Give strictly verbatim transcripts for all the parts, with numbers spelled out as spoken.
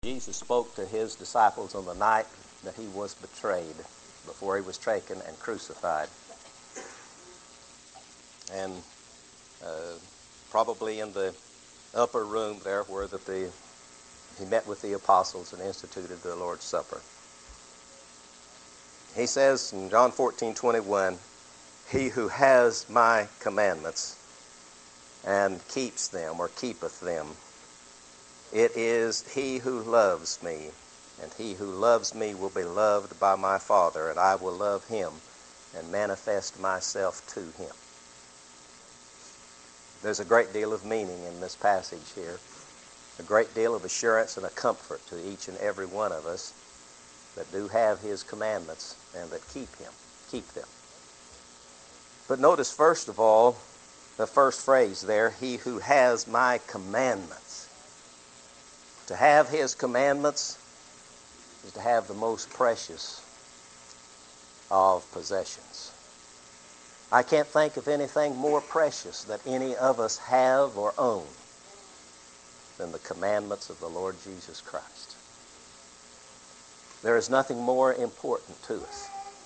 Jesus spoke to his disciples on the night that he was betrayed, before he was taken and crucified. And uh, probably in the upper room there where that the, he met with the apostles and instituted the Lord's Supper. He says in John fourteen twenty-one, "He who has my commandments and keeps them or keepeth them, it is he who loves me, and he who loves me will be loved by my Father, and I will love him and manifest myself to him." There's a great deal of meaning in this passage here, a great deal of assurance and a comfort to each and every one of us that do have his commandments and that keep him, keep them. But notice first of all the first phrase there, "He who has my commandments." To have his commandments is to have the most precious of possessions. I can't think of anything more precious that any of us have or own than the commandments of the Lord Jesus Christ. There is nothing more important to us.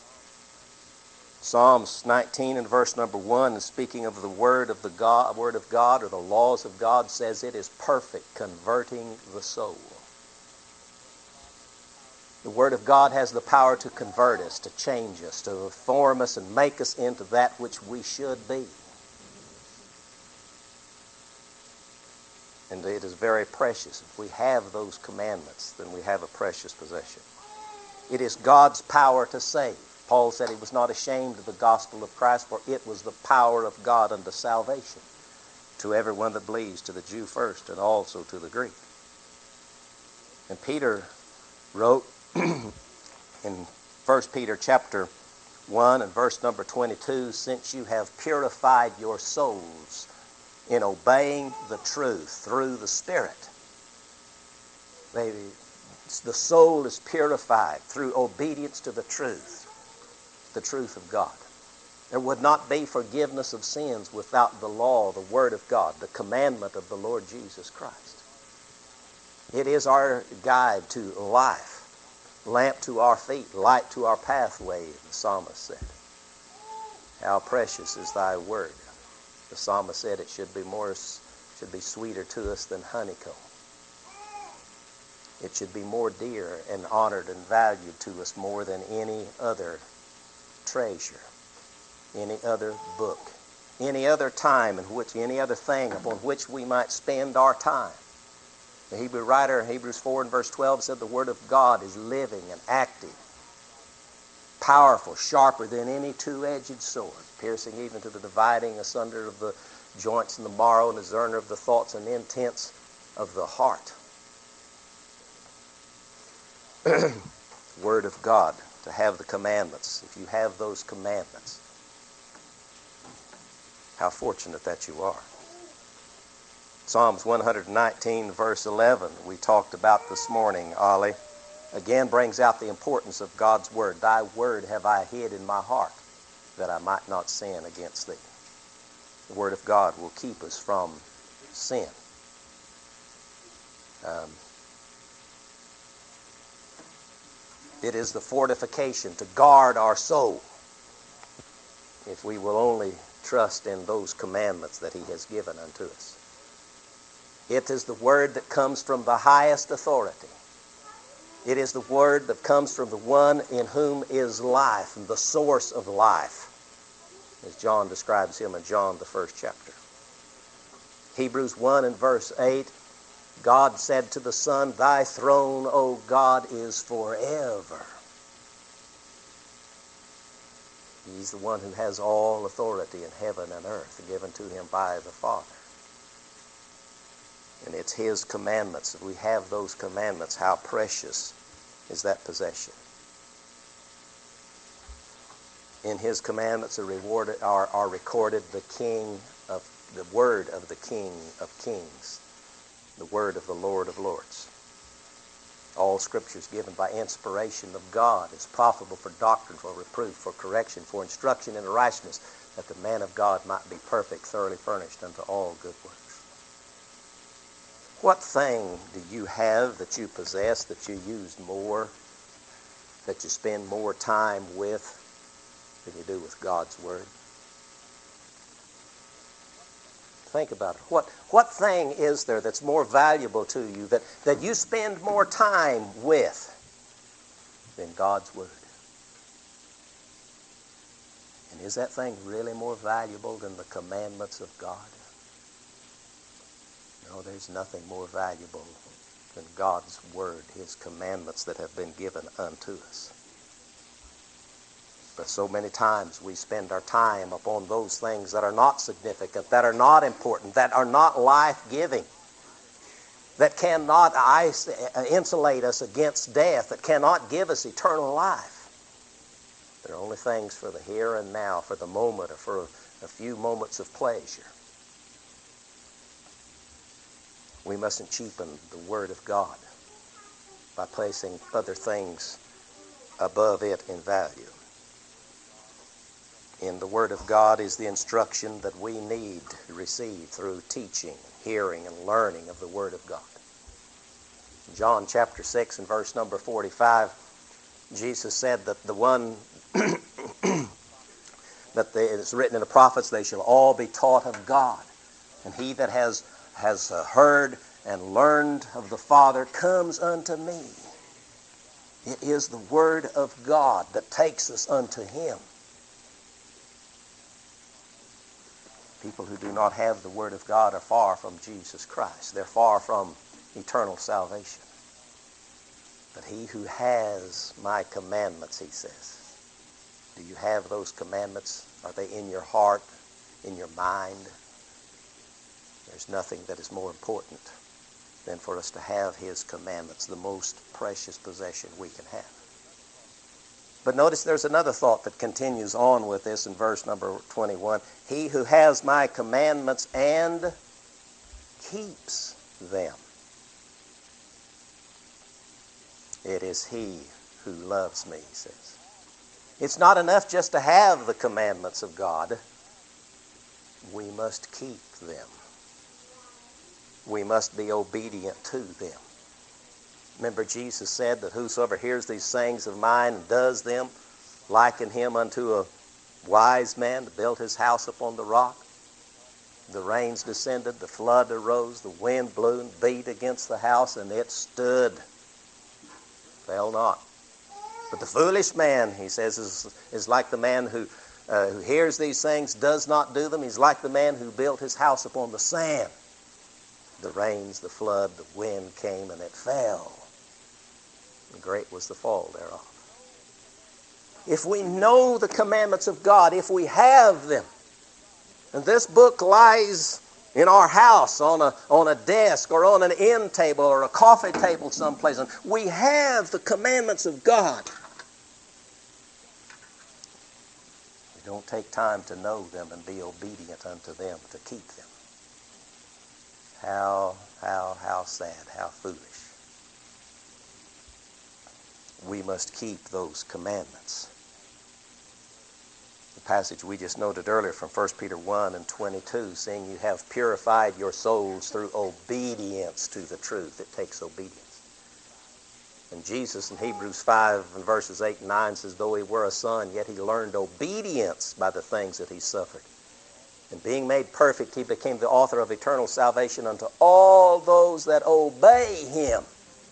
Psalms nineteen and verse number one, speaking of the word of the God, word of God or the laws of God, says it is perfect, converting the soul. The word of God has the power to convert us, to change us, to form us and make us into that which we should be. And it is very precious. If we have those commandments, then we have a precious possession. It is God's power to save. Paul said he was not ashamed of the gospel of Christ, for it was the power of God unto salvation to everyone that believes, to the Jew first and also to the Greek. And Peter wrote in First Peter chapter one and verse number twenty-two, "Since you have purified your souls in obeying the truth through the Spirit." They, the soul is purified through obedience to the truth. The truth of God. There would not be forgiveness of sins without the law, the word of God, the commandment of the Lord Jesus Christ. It is our guide to life, lamp to our feet, light to our pathway, the psalmist said. How precious is thy word. The psalmist said it should be more, should be sweeter to us than honeycomb. It should be more dear and honored and valued to us more than any other treasure, any other book, any other time in which, any other thing upon which we might spend our time. The Hebrew writer in Hebrews four and verse twelve said the word of God is living and active, powerful, sharper than any two-edged sword, piercing even to the dividing asunder of the joints and the marrow and the discerner of the thoughts and intents of the heart. Word of God. To have the commandments. If you have those commandments, how fortunate that you are. Psalms one nineteen verse eleven we talked about this morning, Ollie, again brings out the importance of God's word. "Thy word have I hid in my heart, that I might not sin against thee." The word of God will keep us from sin. Um, It is the fortification to guard our soul if we will only trust in those commandments that he has given unto us. It is the word that comes from the highest authority. It is the word that comes from the one in whom is life and the source of life, as John describes him in John, the first chapter. Hebrews one and verse eight, God said to the Son, "Thy throne, O God, is forever." He's the one who has all authority in heaven and earth given to him by the Father. And it's his commandments. If we have those commandments, how precious is that possession. In his commandments are, rewarded, are, are recorded the King of the word of the King of Kings, the word of the Lord of Lords. All Scripture is given by inspiration of God, is profitable for doctrine, for reproof, for correction, for instruction in righteousness, that the man of God might be perfect, thoroughly furnished unto all good works. What thing do you have that you possess that you use more, that you spend more time with than you do with God's Word? Think about it. What, what thing is there that's more valuable to you, that, that you spend more time with than God's Word? And is that thing really more valuable than the commandments of God? No, there's nothing more valuable than God's Word, His commandments that have been given unto us. But so many times we spend our time upon those things that are not significant, that are not important, that are not life-giving, that cannot insulate us against death, that cannot give us eternal life. They're only things for the here and now, for the moment, or for a few moments of pleasure. We mustn't cheapen the Word of God by placing other things above it in value. In the Word of God is the instruction that we need to receive through teaching, hearing, and learning of the Word of God. In John chapter six and verse number forty-five, Jesus said that the one that they, it's written in the prophets, they shall all be taught of God. And he that has, has uh, heard and learned of the Father comes unto me. It is the Word of God that takes us unto Him. People who do not have the Word of God are far from Jesus Christ. They're far from eternal salvation. But he who has my commandments, he says. Do you have those commandments? Are they in your heart, in your mind? There's nothing that is more important than for us to have His commandments, the most precious possession we can have. But notice there's another thought that continues on with this in verse number twenty-one. He who has my commandments and keeps them, it is he who loves me, he says. It's not enough just to have the commandments of God. We must keep them. We must be obedient to them. Remember, Jesus said that whosoever hears these sayings of mine and does them, liken him unto a wise man that built his house upon the rock. The rains descended, the flood arose, the wind blew and beat against the house, and it stood, fell not. But the foolish man, he says, is, is like the man who, uh, who hears these things, does not do them. He's like the man who built his house upon the sand. The rains, the flood, the wind came, and it fell. And great was the fall thereof. If we know the commandments of God, if we have them, and this book lies in our house on a, on a desk or on an end table or a coffee table someplace, and we have the commandments of God, we don't take time to know them and be obedient unto them, to keep them. How, how, how sad, how foolish. We must keep those commandments. The passage we just noted earlier from First Peter one and twenty-two, saying you have purified your souls through obedience to the truth. It takes obedience. And Jesus in Hebrews five and verses eight and nine says, though he were a son, yet he learned obedience by the things that he suffered. And being made perfect, he became the author of eternal salvation unto all those that obey him.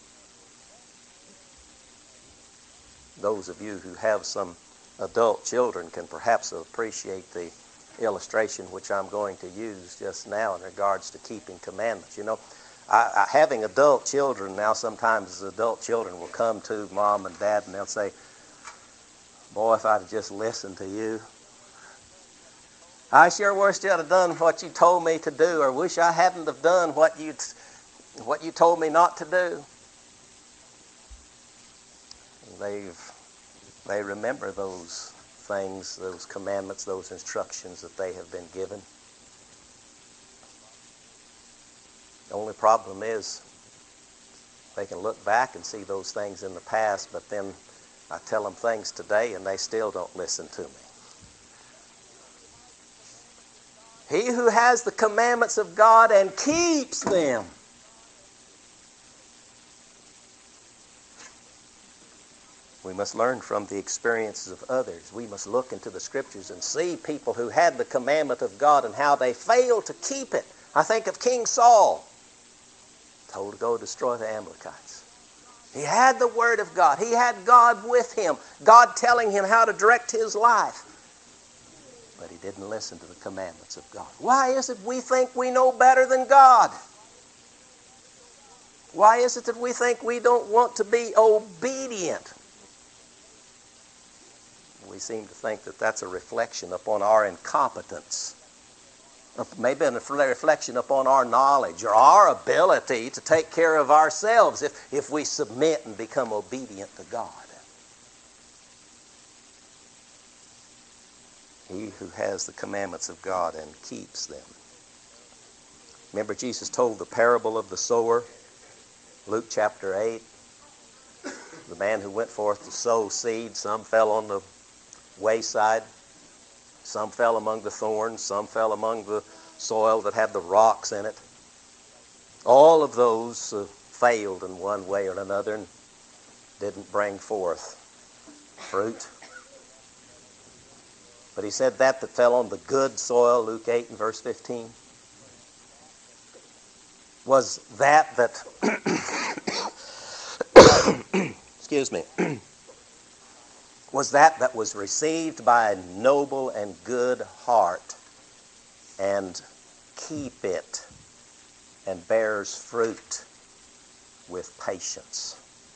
Those of you who have some adult children can perhaps appreciate the illustration which I'm going to use just now in regards to keeping commandments. You know, I, I, having adult children now, sometimes adult children will come to mom and dad and they'll say, boy, if I'd just listened to you, I sure wish I'd have done what you told me to do, or wish I hadn't have done what you what you told me not to do. They've they remember those things, those commandments, those instructions that they have been given. The only problem is they can look back and see those things in the past, but then I tell them things today and they still don't listen to me. He who has the commandments of God and keeps them, We must learn from the experiences of others. We must look into the Scriptures and see people who had the commandment of God and how they failed to keep it. I think of King Saul, told to go destroy the Amalekites. He had the Word of God. He had God with him, God telling him how to direct his life. But he didn't listen to the commandments of God. Why is it we think we know better than God? Why is it that we think we don't want to be obedient? We seem to think that that's a reflection upon our incompetence. Maybe a reflection upon our knowledge or our ability to take care of ourselves if, if we submit and become obedient to God. He who has the commandments of God and keeps them. Remember, Jesus told the parable of the sower, Luke chapter eight. The man who went forth to sow seed, some fell on the wayside, some fell among the thorns, some fell among the soil that had the rocks in it. All of those uh, failed in one way or another and didn't bring forth fruit. But he said that that fell on the good soil, Luke eight and verse fifteen, was that that, excuse me, was that that was received by a noble and good heart and keep it and bears fruit with patience.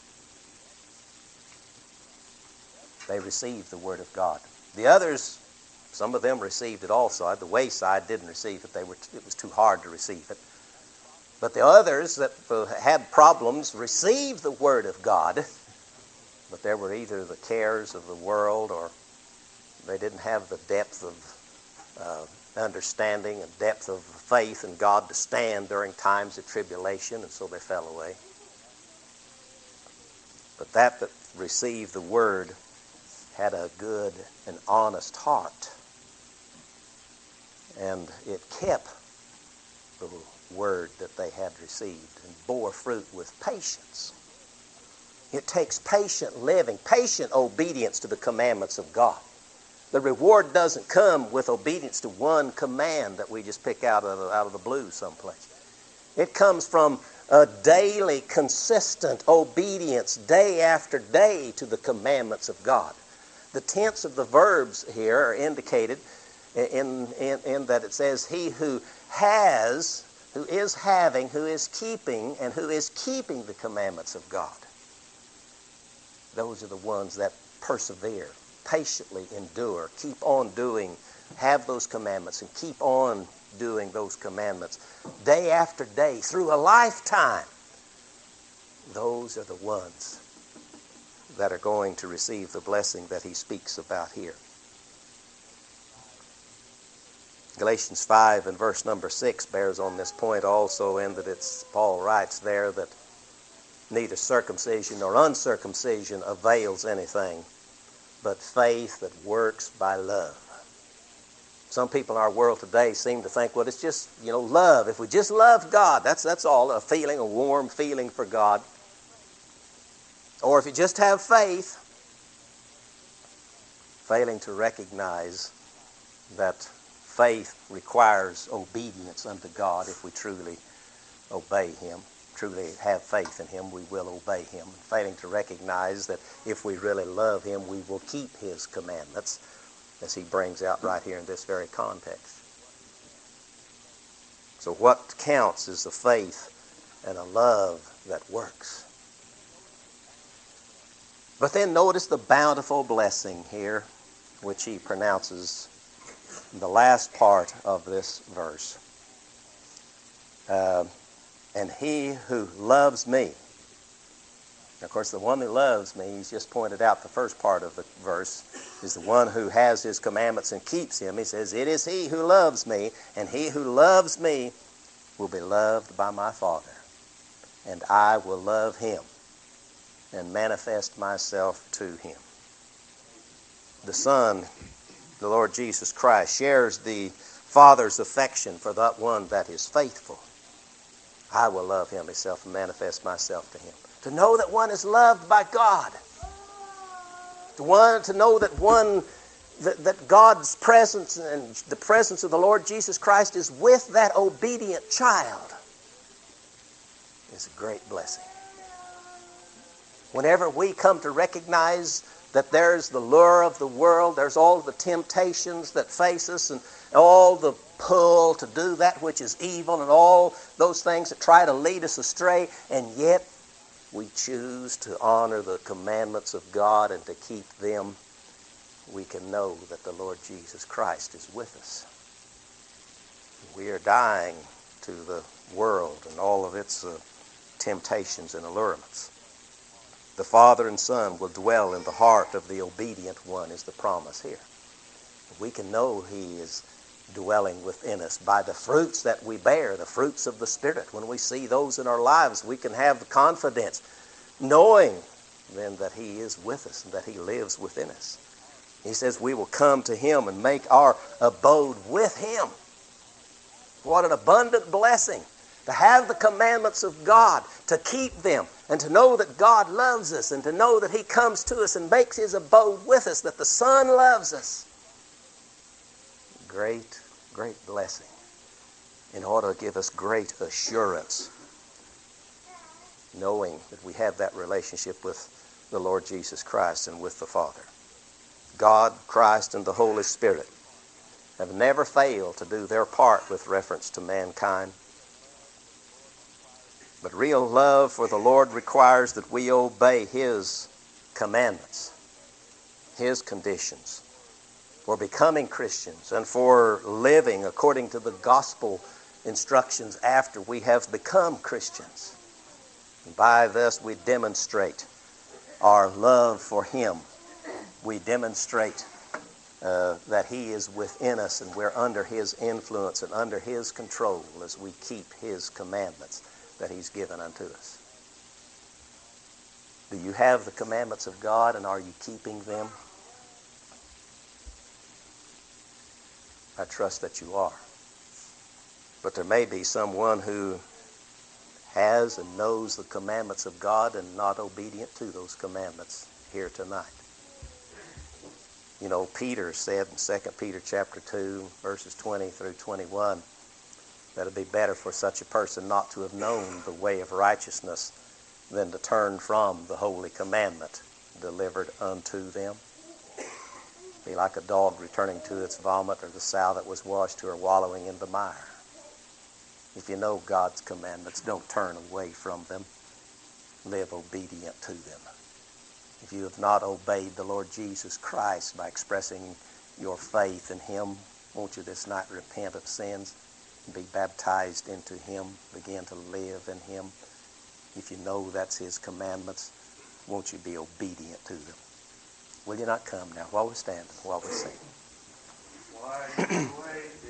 They received the Word of God. The others, some of them received it also. The wayside didn't receive it. They were, it was too hard to receive it. But the others that uh, had problems received the Word of God, but there were either the cares of the world or they didn't have the depth of uh, understanding and depth of faith in God to stand during times of tribulation, and so they fell away. But that that received the Word had a good and honest heart, and it kept the Word that they had received and bore fruit with patience. It takes patient living, patient obedience to the commandments of God. The reward doesn't come with obedience to one command that we just pick out of, out of the blue someplace. It comes from a daily, consistent obedience, day after day, to the commandments of God. The tense of the verbs here are indicated in, in, in that it says, he who has, who is having, who is keeping, and who is keeping the commandments of God. Those are the ones that persevere, patiently endure, keep on doing, have those commandments, and keep on doing those commandments day after day through a lifetime. Those are the ones that are going to receive the blessing that he speaks about here. Galatians five and verse number six bears on this point also, in that it's Paul writes there that neither circumcision nor uncircumcision avails anything, but faith that works by love. Some people in our world today seem to think, well, it's just, you know, love. If we just love God, that's that's all, a feeling, a warm feeling for God. Or if you just have faith, failing to recognize that faith requires obedience unto God. If we truly obey Him, truly have faith in Him, we will obey Him. Failing to recognize that if we really love Him, we will keep His commandments, as he brings out right here in this very context. So what counts is the faith and a love that works. But then notice the bountiful blessing here, which he pronounces in the last part of this verse. Uh, and he who loves me. Of course, the one who loves me, he's just pointed out the first part of the verse, is the one who has his commandments and keeps him. He says, it is he who loves me, and he who loves me will be loved by my Father, and I will love him and manifest myself to him. The Son, the Lord Jesus Christ, shares the Father's affection for that one that is faithful. I will love him myself and manifest myself to him. To know that one is loved by God To, one, to know that one, that, that God's presence and the presence of the Lord Jesus Christ is with that obedient child is a great blessing. Whenever we come to recognize that there's the lure of the world, there's all the temptations that face us and all the pull to do that which is evil and all those things that try to lead us astray, and yet we choose to honor the commandments of God and to keep them, we can know that the Lord Jesus Christ is with us. We are dying to the world and all of its uh, temptations and allurements. The Father and Son will dwell in the heart of the obedient one is the promise here. We can know He is dwelling within us by the fruits that we bear, the fruits of the Spirit. When we see those in our lives, we can have the confidence, knowing then that He is with us and that He lives within us. He says we will come to Him and make our abode with Him. What an abundant blessing to have the commandments of God, to keep them, and to know that God loves us, and to know that He comes to us and makes His abode with us, that the Son loves us. Great, great blessing in order to give us great assurance, knowing that we have that relationship with the Lord Jesus Christ and with the Father. God, Christ, and the Holy Spirit have never failed to do their part with reference to mankind. But real love for the Lord requires that we obey His commandments, His conditions for becoming Christians and for living according to the gospel instructions after we have become Christians. And by this we demonstrate our love for Him. We demonstrate uh, that He is within us and we're under His influence and under His control as we keep His commandments that He's given unto us. Do you have the commandments of God, and are you keeping them? I trust that you are. But there may be someone who has and knows the commandments of God and not obedient to those commandments here tonight. You know, Peter said in Second Peter chapter two, verses twenty through twenty-one, that it'd be better for such a person not to have known the way of righteousness than to turn from the holy commandment delivered unto them. Be like a dog returning to its vomit, or the sow that was washed to her wallowing in the mire. If you know God's commandments, don't turn away from them. Live obedient to them. If you have not obeyed the Lord Jesus Christ by expressing your faith in Him, won't you this night repent of sins and be baptized into Him, begin to live in Him? If you know that's His commandments, won't you be obedient to them? Will you not come now while we're standing, while we're singing? Why do you wait?